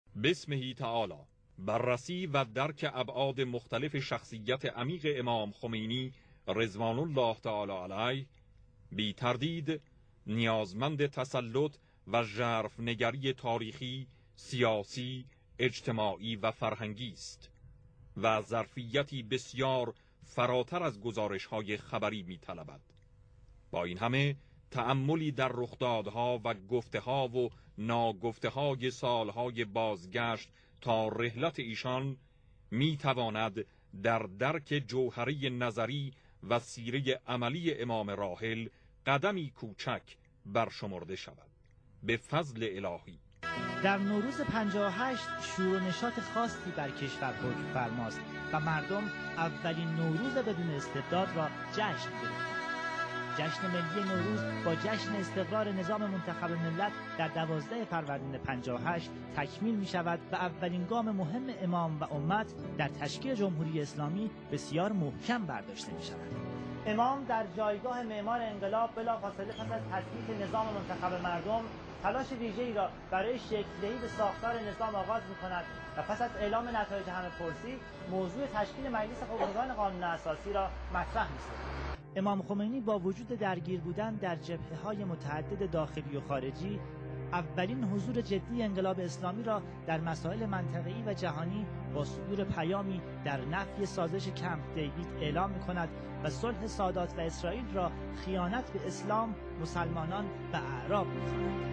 بسمه تعالی. بررسی و درک ابعاد مختلف شخصیت عمیق امام خمینی رضوان الله تعالی علیه بی تردید نیازمند تسلط و ژرف‌نگری تاریخی، سیاسی، اجتماعی و فرهنگی است و ظرفیتی بسیار فراتر از گزارش‌های خبری می‌طلبد. با این همه تأملی در رخدادها و گفته‌ها و ناگفته‌های سالهای بازگشت تا رحلت ایشان می‌تواند در درک جوهری نظری و سیره عملی امام راحل قدمی کوچک برشمرده شود به فضل الهی. در نوروز 58 شور و نشاط خاصی بر کشور حکم فرماست و مردم اولین نوروز بدون استبداد را جشن گرفتند. جشن ملی نوروز با جشن استقرار نظام منتخب ملت در 12 فروردین 58 تکمیل می شود و اولین گام مهم امام و امت در تشکیل جمهوری اسلامی بسیار محکم برداشته می شود. امام در جایگاه معمار انقلاب بلافاصله پس از تثبیت نظام منتخب مردم تلاش ویژه‌ای را برای شکل‌دهی به ساختار نظام آغاز می‌کند و پس از اعلام نتایج همه‌پرسی موضوع تشکیل مجلس خبرگان قانون اساسی را مطرح می‌سازد. امام خمینی با وجود درگیر بودن در جبهه‌های متعدد داخلی و خارجی اولین حضور جدی انقلاب اسلامی را در مسائل منطقه‌ای و جهانی با صدور پیامی در نفی سازش کمپ دیوید اعلام می‌کند و صلح سادات و اسرائیل را خیانت به اسلام، مسلمانان و اعراب می‌خواند.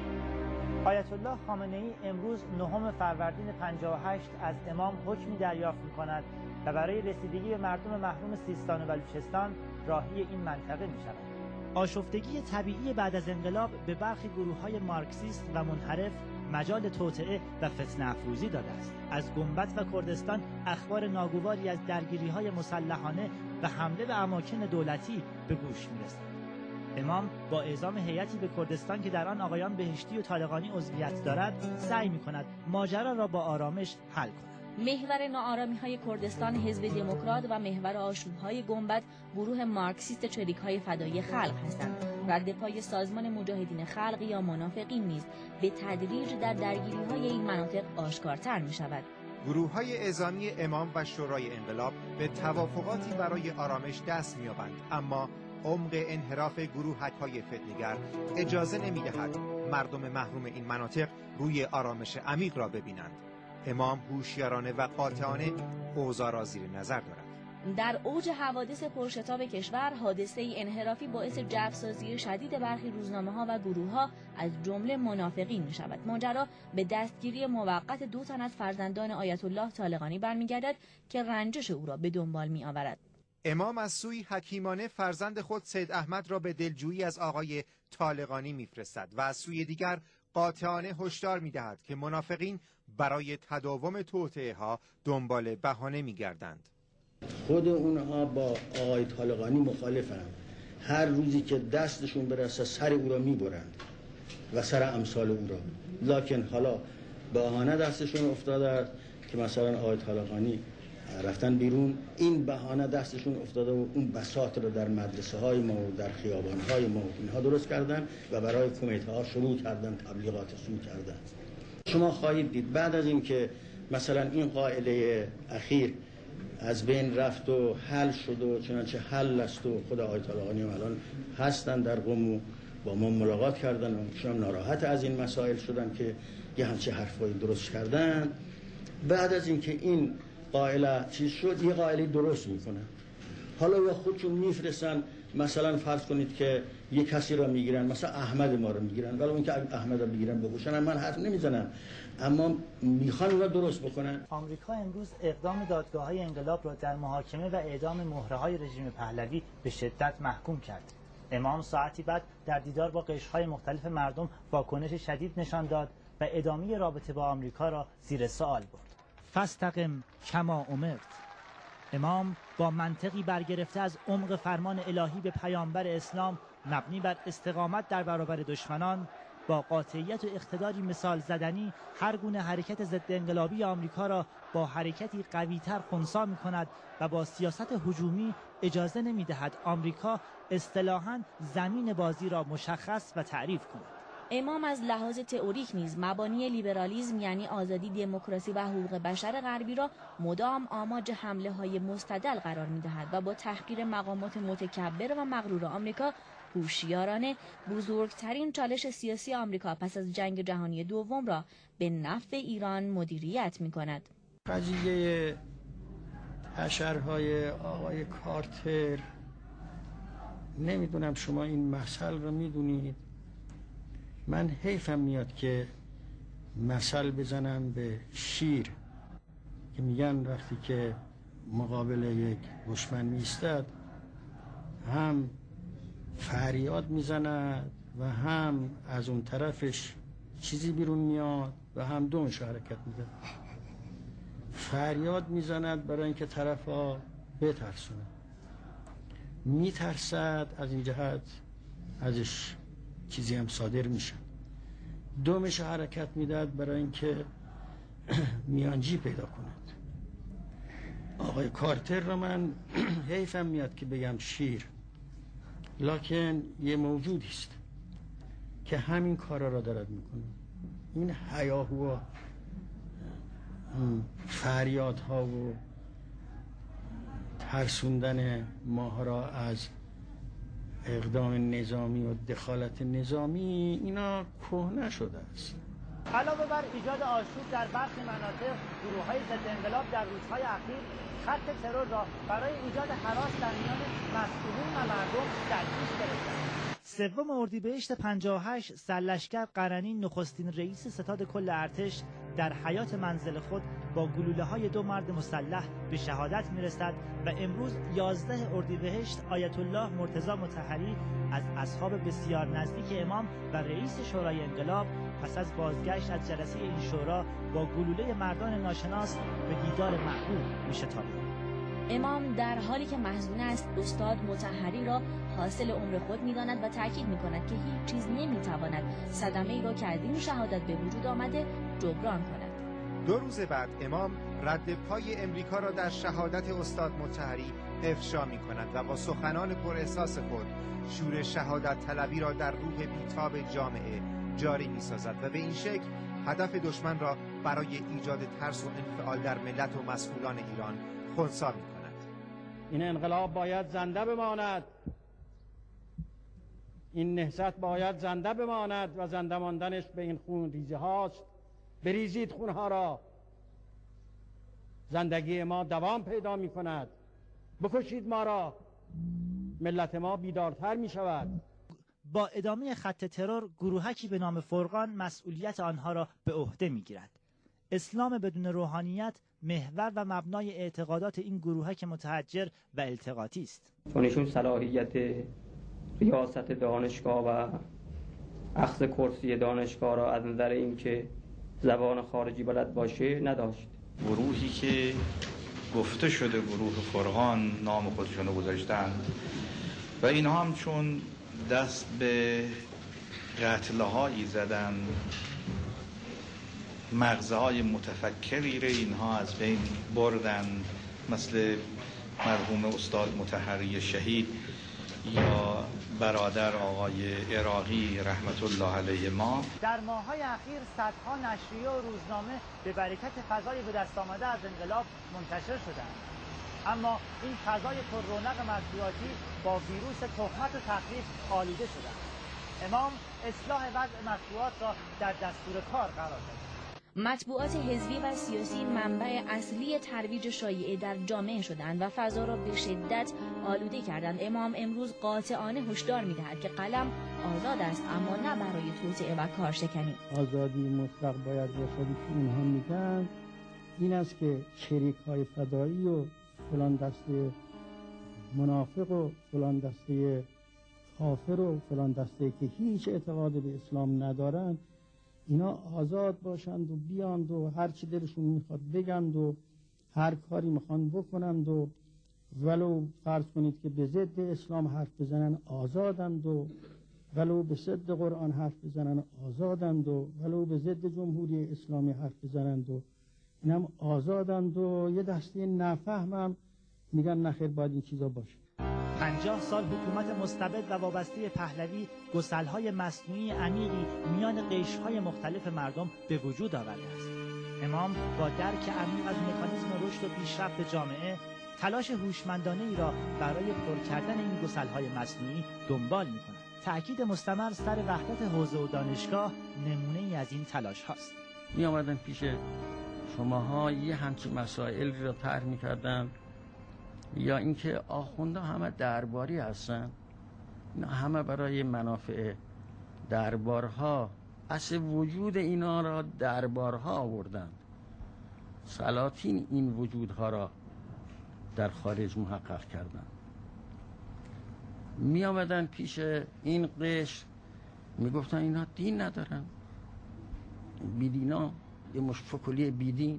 آیت الله خامنه‌ای امروز 9 فروردین 58 از امام حکمی دریافت می‌کند و برای رسیدگی به مردم محروم سیستان و بلوچستان راهی این منطقه می‌شود. آشفتگی طبیعی بعد از انقلاب به برخی گروه‌های مارکسیست و منحرف مجال توطئه و فتنه افروزی داده است. از گنبد و کردستان اخبار ناگواری از درگیری‌های مسلحانه و حمله به اماکن دولتی به گوش می‌رسد. امام با اعزام هیئتی به کردستان که در آن آقایان بهشتی و طالقانی عضویت دارد سعی می‌کند ماجرا را با آرامش حل کند. محور ناآرامی‌های کردستان حزب دموکرات و محور آشوب‌های گنبد گروه مارکسیست چریک‌های فدایی خلق هستند. رد پای سازمان مجاهدین خلق یا منافقین نیز به تدریج در درگیری‌های این مناطق آشکارتر می‌شود. گروه‌های اعزامی امام و شورای انقلاب به توافقاتی برای آرامش دست می‌یابند، اما عمق انحراف گروهک‌های فتنه‌گر اجازه نمی‌دهد مردم محروم این مناطق روی آرامش عمیق را ببینند. امام هوشیارانه و قاطعانه اوضاع را زیر نظر دارد. در اوج حوادث پرشتاب کشور، حادثه انحرافی باعث جفسازی شدید برخی روزنامه‌ها و گروه‌ها از جمله منافقین می‌شود. ماجرا به دستگیری موقت 2 تن از فرزندان آیت الله طالقانی برمیگردد که رنجش او را به دنبال می‌آورد. امام از سوی حکیمانه فرزند خود سید احمد را به دلجویی از آقای طالقانی می‌فرستد و از سوی دیگر قاطعانه هشدار می‌دهد که منافقین برای تداوم توطئه‌ها دنبال بهانه می‌گردند. خود اونها با آقای طالقانی مخالفند. هر روزی که دستشون برسه سر او را می‌برند و سر امثال او را. لکن حالا بهانه دستشون افتاده که مثلا آقای طالقانی رفتن بیرون، این بهانه دستشون افتاده و اون بساط رو در مدرسه های ما و در خیابان های ما اینها درست کردن و برای کمیته ها شروع کردن، تبلیغات شروع کردن. شما خواهید دید بعد از این که مثلا این قائله اخیر از بین رفت و حل شد و چنانچه حل است و خود آقای طالقانی هم الان هستن در قم و با ما ملاقات کردن و شما ناراحت از این مسائل شدن که یه همچه حرفایی درست کردن. بعد از این که این قائله چیز شد، یه قائله درست میکنن. حالا یا خودشون میفرستن، مثلا فرض کنید که یه کسی را میگیرن، مثلا احمد ما رو میگیرن، ولی اون که احمد رو میگیرن بکشن من حرف نمیزنم، اما میخوان اونها درست بکنن. آمریکا امروز اقدام دادگاه‌های انقلاب را در محاکمه و اعدام مهره‌های رژیم پهلوی به شدت محکوم کرد. امام ساعتی بعد در دیدار با قشرهای مختلف مردم واکنش شدید نشان داد و ادامه رابطه با آمریکا را زیر سوال برد. فاستقم کما امرت. امام با منطقی برگرفته از عمق فرمان الهی به پیامبر اسلام مبنی بر استقامت در برابر دشمنان، با قاطعیت و اقتداری مثال زدنی هر گونه حرکت ضد انقلابی آمریکا را با حرکتی قوی‌تر خنثی می‌کند و با سیاست هجومی اجازه نمی‌دهد آمریکا اصطلاحاً زمین بازی را مشخص و تعریف کند. امام از لحاظ تئوریک نیز مبانی لیبرالیسم یعنی آزادی، دموکراسی و حقوق بشر غربی را مدام آماج حمله‌های مستدل قرار می‌دهد و با تحقیر مقامات متکبر و مغرور آمریکا هوشیارانه بزرگترین چالش سیاسی آمریکا پس از جنگ جهانی دوم را به نفع ایران مدیریت می‌کند. قضیه حشرهای آقای کارتر، نمیدونم شما این مثل رو میدونید، من حیفم میاد که مثل بزنم به شیر که میگن وقتی که مقابل یک دشمن میستد هم فریاد میزند و هم از اون طرفش چیزی بیرون میاد و هم دونش حرکت میده. فریاد میزند برای اینکه طرفا بترسونه، میترسد از این جهت ازش چیزی هم صادر میشه. دومش حرکت میداد برای اینکه میانجی پیدا کند. آقای کارتر رو من حیفم میاد که بگم شیر، لکن یه موجودی است که همین کارا را دارد میکنه. این هیاهو فریادها و ترسوندن ما را از اقدام نظامی و دخالت نظامی، اینا کهنه شده است. علاوه بر ایجاد آشوب در برخی مناطق، گروه‌های ضد انقلاب در روزهای اخیر خط ترور را برای ایجاد هراس در میان مسئولین و مردم در پیش گرفتند. 3 اردیبهشت 58 سرلشکر قرنی نخستین رئیس ستاد کل ارتش در حیاط منزل خود با گلوله‌های 2 مرد مسلح به شهادت می‌رسد و امروز 11 اردیبهشت آیت الله مرتضی مطهری از اصحاب بسیار نزدیک امام و رئیس شورای انقلاب پس از بازگشت از جلسه این شورا با گلوله مردان ناشناس به دیدار محبوب می‌شتابد. امام در حالی که محزون است استاد مطهری را حاصل عمر خود می‌داند و تاکید می‌کند که هیچ چیز نمی‌تواند صدمه‌ای را که از این شهادت به وجود آمده جبران کند. 2 روز بعد امام رد پای امریکا را در شهادت استاد مطهری افشا می‌کند و با سخنان پر احساس خود شور شهادت طلبی را در روح بیتاب جامعه جاری می‌سازد و به این شکل هدف دشمن را برای ایجاد ترس و انفعال در ملت و مسئولان ایران خنثی می‌کند. این انقلاب باید زنده بماند، این نهضت باید زنده بماند و زنده ماندنش به این خون ریزی هاست. بریزید خونها را، زندگی ما دوام پیدا می کند. بکشید ما را، ملت ما بیدارتر می شود. با ادامه خط ترور گروهکی به نام فرقان مسئولیت آنها را به عهده می گیرد. اسلام بدون روحانیت محور و مبنای اعتقادات این گروهک متحجر و التقاطی است. چون ایشون صلاحیت ریاست دانشگاه و اخذ کرسی دانشگاه را از نظر اینکه زبان خارجی بلد باشه نداشت. گروهی که گفته شده گروه فرقان نام خودشون رو گذاشتن و اینها هم چون دست به قتلهایی زدن، مغزهای متفکری رو اینها از بین بردن، مثل مرحوم استاد مطهری شهید یا برادر آقای عراقی رحمت الله علیه ما. در ماه‌های اخیر صدها نشریه و روزنامه به برکت فضای به دست آمده از انقلاب منتشر شدند. اما این فضای پر رونق مطبوعاتی با ویروس تهمت و تخریب آلوده شدند. امام اصلاح وضع مطبوعات را در دستور کار قرار داد. مطبوعات حزبی و سیاسی منبع اصلی ترویج شایعه در جامعه شدند و فضا را به شدت آلوده کردند. امام امروز قاطعانه هشدار می‌دهد که قلم آزاد است اما نه برای توسعه و کارشکنی. آزادی مطلق باید باشد که اونها میگن این است که شریک‌های فدایی و فلان دسته منافق و فلان دسته کافر و فلان دسته که هیچ اعتقاد به اسلام ندارند، اینا آزاد باشند و بیاند و هر چی دلشون میخواد بگند و هر کاری میخوان بکنند و ولو فرض کنید که به ضد اسلام حرف بزنن آزادند و ولو به ضد قرآن حرف بزنن آزادند و ولو به ضد جمهوری اسلامی حرف بزنند و اینم آزادند و یه دسته نفهمم میگن نخیر باید این چیزا باشه. 50 سال حکومت مستبد و وابسته پهلوی گسل‌های مصنوعی عمیقی میان قشرهای مختلف مردم به وجود آورده است. امام با درک عمیق از مکانیزم رشد و پیشرفت جامعه تلاش هوشمندانه ای را برای پر کردن این گسل‌های مصنوعی دنبال می‌کند. تأکید مستمر سر وحدت حوزه و دانشگاه نمونه‌ای از این تلاش هاست. می آمدن پیش شماها یه همچین مسائل را طرح می‌کردن، یا اینکه آخوندها همه درباری هستن، اینا همه برای منافع دربارها، اصل وجود اینا را دربارها آوردند. سلاطین این وجودها را در خارج محقق کردند. می آمدن پیش این قشر می گفتن اینا دین ندارن، بیدینا، یه مش فکلی بیدین،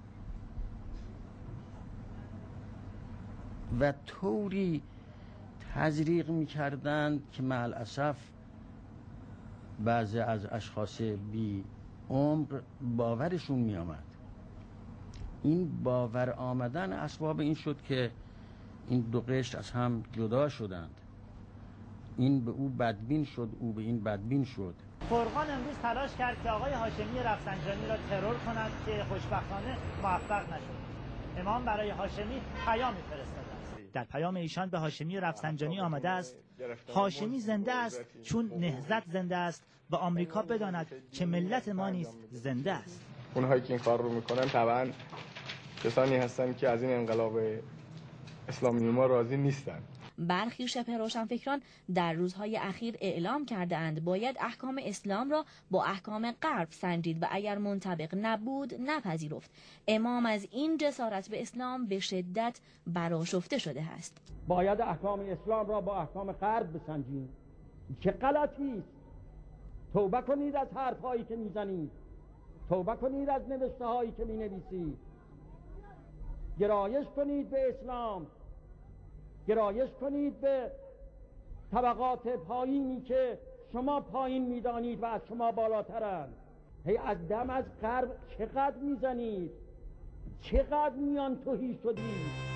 و طوری تزریق می کردند که مع الاسف بعضی از اشخاص بی عمق باورشون می آمد. این باور آمدن اسباب این شد که این دو قشر از هم جدا شدند. این به او بدبین شد، او به این بدبین شد. فرقان امروز تلاش کرد که آقای هاشمی رفسنجانی را ترور کند که خوشبختانه موفق نشد. امام برای هاشمی پیامی فرستاده است. در پیام ایشان به هاشمی رفسنجانی آمده است: هاشمی زنده است چون نهضت زنده است و آمریکا بداند که ملت ما نیز زنده است. اونهایی که این کار رو میکنن طبعا کسانی هستن که از این انقلاب اسلامی ما راضی نیستن. برخی شبه روشنفکران در روزهای اخیر اعلام کرده اند باید احکام اسلام را با احکام غرب سنجید و اگر منطبق نبود نپذیرفت. امام از این جسارت به اسلام به شدت برآشفته شده است. باید احکام اسلام را با احکام غرب بسنجید. چه غلطی است؟ توبه کنید از حرفهایی که میزنید، توبه کنید از نوشته هایی که مینویسید، گرایش کنید به اسلام، گرایش کنید به طبقات پایینی که شما پایین میدانید و از شما بالاترند. هی از دم از غرب چقدر میزنید، چقدر میان تهی شدید.